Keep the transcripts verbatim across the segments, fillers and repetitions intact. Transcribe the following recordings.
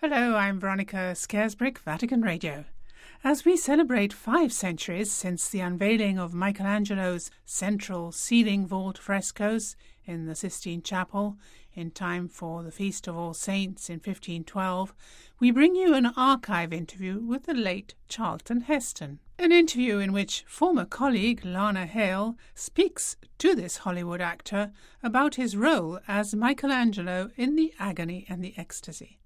Hello, I'm Veronica Scaresbrick, Vatican Radio. As we celebrate five centuries since the unveiling of Michelangelo's central ceiling vault frescoes in the Sistine Chapel in time for the Feast of All Saints in fifteen twelve, we bring you an archive interview with the late Charlton Heston. An interview in which former colleague Lana Hale speaks to this Hollywood actor about his role as Michelangelo in The Agony and the Ecstasy.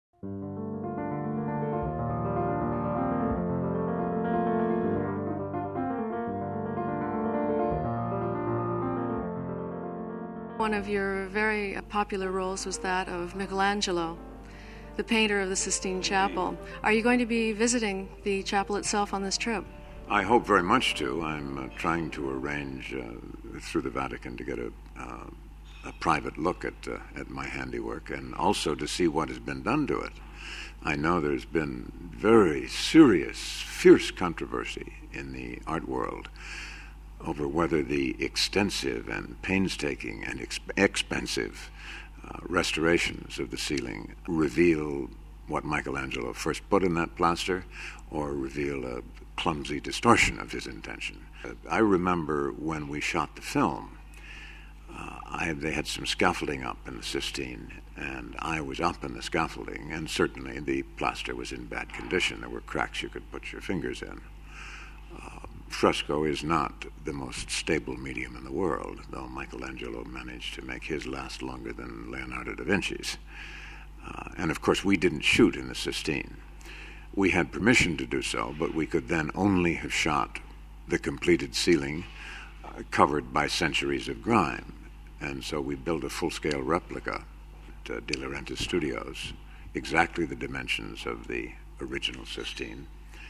One of your very popular roles was that of Michelangelo, the painter of the Sistine Chapel. Are you going to be visiting the chapel itself on this trip? I hope very much to. I'm uh, trying to arrange uh, through the Vatican to get a, uh, a private look at, uh, at my handiwork and also to see what has been done to it. I know there's been very serious, fierce controversy in the art world over whether the extensive and painstaking and exp- expensive uh, restorations of the ceiling reveal what Michelangelo first put in that plaster or reveal a clumsy distortion of his intention. Uh, I remember when we shot the film, uh, I, they had some scaffolding up in the Sistine, and I was up in the scaffolding, and certainly the plaster was in bad condition. There were cracks you could put your fingers in. Uh, Fresco is not the most stable medium in the world, though Michelangelo managed to make his last longer than Leonardo da Vinci's. Uh, and of course, we didn't shoot in the Sistine. We had permission to do so, but we could then only have shot the completed ceiling uh, covered by centuries of grime. And so we built a full-scale replica at uh, De Laurentiis Studios, exactly the dimensions of the original Sistine.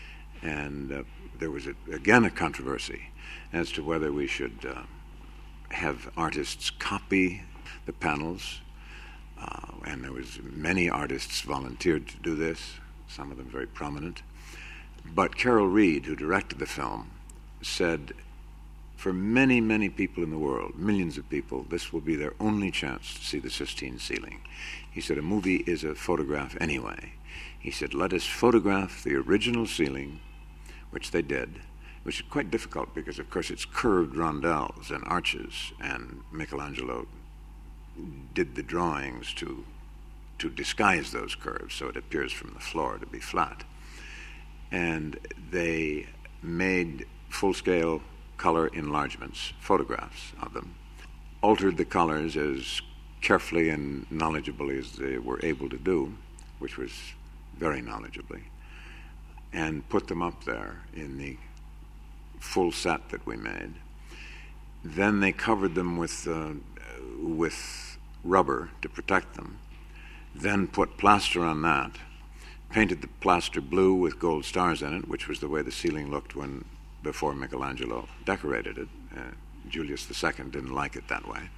And uh, there was, a, again, a controversy as to whether we should uh, have artists copy the panels. Uh, and there was many artists volunteered to do this, some of them very prominent. But Carol Reed, who directed the film, said, for many, many people in the world, millions of people, this will be their only chance to see the Sistine ceiling. He said, a movie is a photograph anyway. He said, let us photograph the original ceiling, which they did, which is quite difficult because, of course, it's curved rondelles and arches, and Michelangelo did the drawings to to disguise those curves so it appears from the floor to be flat. And they made full-scale color enlargements, photographs of them, altered the colors as carefully and knowledgeably as they were able to do, which was very knowledgeably, and put them up there in the full set that we made. Then they covered them with uh, with rubber to protect them, then put plaster on that, painted the plaster blue with gold stars in it, which was the way the ceiling looked when before Michelangelo decorated it. Uh, Julius the Second didn't like it that way.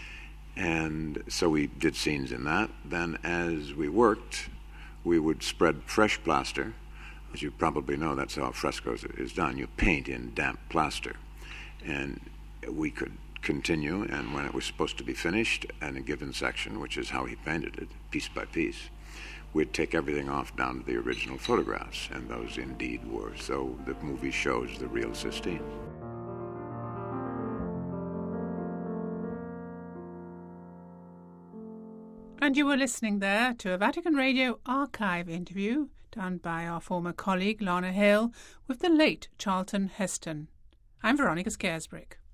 And so we did scenes in that. Then as we worked, we would spread fresh plaster. As you probably know, that's how frescoes is done. You paint in damp plaster. And we could continue, and when it was supposed to be finished in a given section, which is how he painted it, piece by piece, we'd take everything off down to the original photographs, and those indeed were. So the movie shows the real Sistine. And you were listening there to a Vatican Radio archive interview done by our former colleague Lana Hale with the late Charlton Heston. I'm Veronica Scaresbrick.